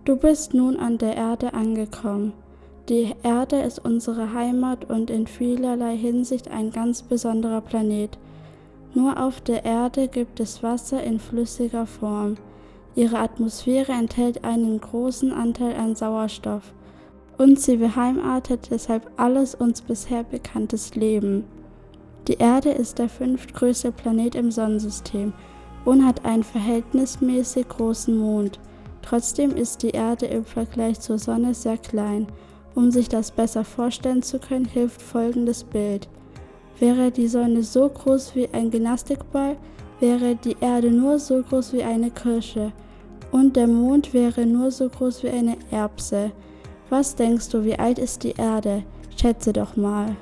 Du bist nun an der Erde angekommen. Die Erde ist unsere Heimat und in vielerlei Hinsicht ein ganz besonderer Planet. Nur auf der Erde gibt es Wasser in flüssiger Form. Ihre Atmosphäre enthält einen großen Anteil an Sauerstoff und sie beheimatet deshalb alles uns bisher bekanntes Leben. Die Erde ist der 5. größte Planet im Sonnensystem und hat einen verhältnismäßig großen Mond. Trotzdem ist die Erde im Vergleich zur Sonne sehr klein. Um sich das besser vorstellen zu können, hilft folgendes Bild. Wäre die Sonne so groß wie ein Gymnastikball, wäre die Erde nur so groß wie eine Kirsche und der Mond wäre nur so groß wie eine Erbse. Was denkst du, wie alt ist die Erde? Schätze doch mal.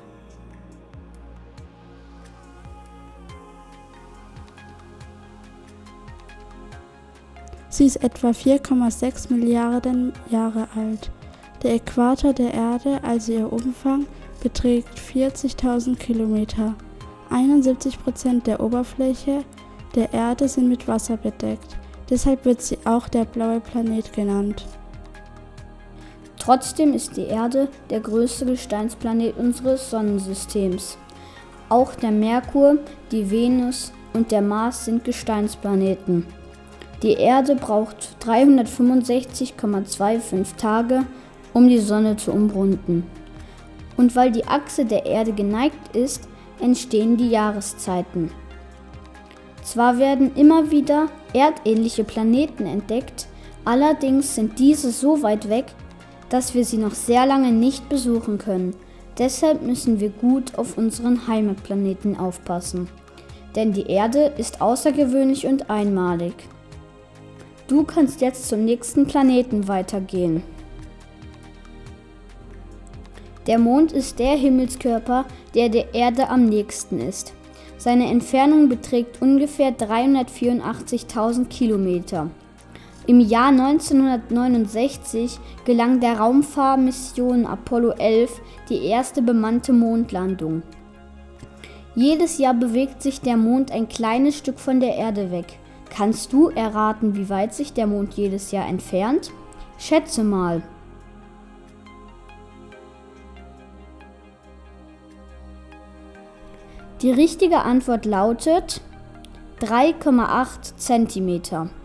Sie ist etwa 4,6 Milliarden Jahre alt. Der Äquator der Erde, also ihr Umfang, beträgt 40.000 Kilometer. 71% der Oberfläche der Erde sind mit Wasser bedeckt. Deshalb wird sie auch der blaue Planet genannt. Trotzdem ist die Erde der größte Gesteinsplanet unseres Sonnensystems. Auch der Merkur, die Venus und der Mars sind Gesteinsplaneten. Die Erde braucht 365,25 Tage, um die Sonne zu umrunden. Und weil die Achse der Erde geneigt ist, entstehen die Jahreszeiten. Zwar werden immer wieder erdähnliche Planeten entdeckt, allerdings sind diese so weit weg, dass wir sie noch sehr lange nicht besuchen können. Deshalb müssen wir gut auf unseren Heimatplaneten aufpassen. Denn die Erde ist außergewöhnlich und einmalig. Du kannst jetzt zum nächsten Planeten weitergehen. Der Mond ist der Himmelskörper, der der Erde am nächsten ist. Seine Entfernung beträgt ungefähr 384.000 Kilometer. Im Jahr 1969 gelang der Raumfahrmission Apollo 11 die erste bemannte Mondlandung. Jedes Jahr bewegt sich der Mond ein kleines Stück von der Erde weg. Kannst du erraten, wie weit sich der Mond jedes Jahr entfernt? Schätze mal. Die richtige Antwort lautet 3,8 Zentimeter.